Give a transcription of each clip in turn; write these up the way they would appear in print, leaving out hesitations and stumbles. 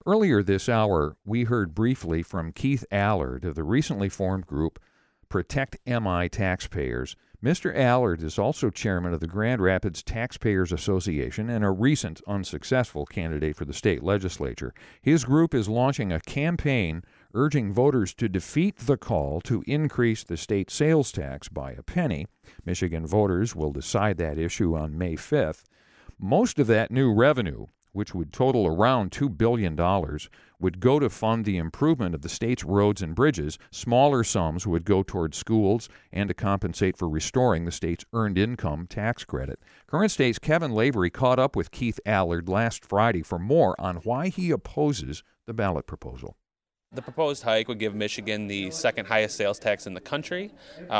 Earlier this hour, we heard briefly from Keith Allard of the recently formed group Protect MI Taxpayers. Mr. Allard is also chairman of the Grand Rapids Taxpayers Association and a recent unsuccessful candidate for the state legislature. His group is launching a campaign urging voters to defeat the call to increase the state sales tax by a penny. Michigan voters will decide that issue on May 5th. Most of that new revenue, which would total around $2 billion, would go to fund the improvement of the state's roads and bridges. Smaller sums would go toward schools and to compensate for restoring the state's earned income tax credit. Current State's Kevin Lavery caught up with Keith Allard last Friday for more on why he opposes the ballot proposal. The proposed hike would give Michigan the second highest sales tax in the country.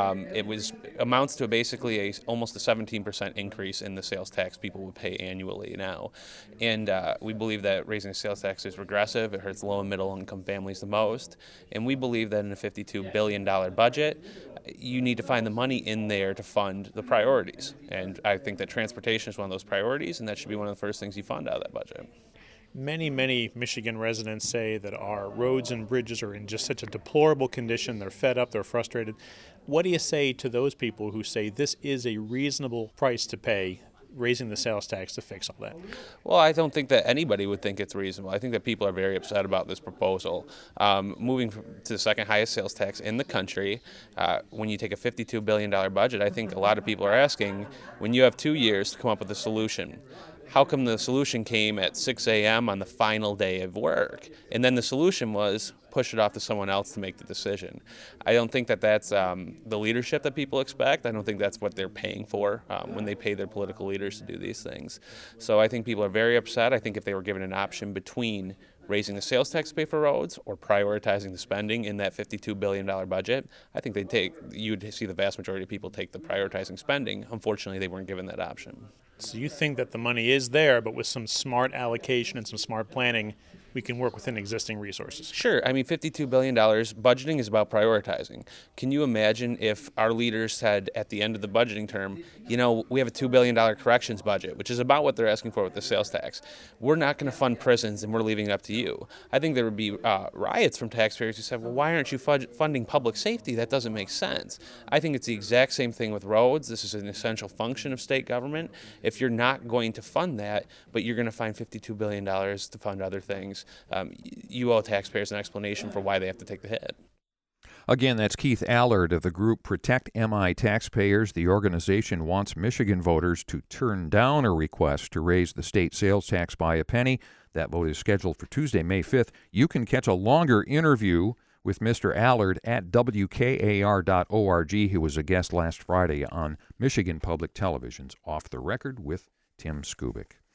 It amounts to basically almost a 17% increase in the sales tax people would pay annually now. And we believe that raising the sales tax is regressive. It hurts low and middle income families the most. And we believe that in a $52 billion budget, you need to find the money in there to fund the priorities. And I think that transportation is one of those priorities, and that should be one of the first things you fund out of that budget. Many Michigan residents say that our roads and bridges are in just such a deplorable condition. They're fed up, they're frustrated. What do you say to those people who say this is a reasonable price to pay, raising the sales tax to fix all that? Well, I don't think that anybody would think it's reasonable. I think that people are very upset about this proposal. Moving to the second highest sales tax in the country, when you take a $52 billion budget, I think a lot of people are asking, when you have 2 years to come up with a solution, how come the solution came at 6 a.m. on the final day of work? And then the solution was push it off to someone else to make the decision. I don't think that that's the leadership that people expect. I don't think that's what they're paying for when they pay their political leaders to do these things. So I think people are very upset. I think if they were given an option between raising the sales tax to pay for roads or prioritizing the spending in that $52 billion budget, I think you'd see the vast majority of people take the prioritizing spending. Unfortunately, they weren't given that option. So you think that the money is there, but with some smart allocation and some smart planning, we can work within existing resources? Sure. I mean, $52 billion, budgeting is about prioritizing. Can you imagine if our leaders said at the end of the budgeting term, we have a $2 billion corrections budget, which is about what they're asking for with the sales tax. We're not going to fund prisons and we're leaving it up to you. I think there would be riots from taxpayers who said, well, why aren't you funding public safety? That doesn't make sense. I think it's the exact same thing with roads. This is an essential function of state government. If you're not going to fund that, but you're going to find $52 billion to fund other things, you owe taxpayers an explanation for why they have to take the hit. Again, that's Keith Allard of the group Protect MI Taxpayers. The organization wants Michigan voters to turn down a request to raise the state sales tax by a penny. That vote is scheduled for Tuesday, May 5th. You can catch a longer interview with Mr. Allard at WKAR.org. He was a guest last Friday on Michigan Public Television's Off the Record with Tim Skubic.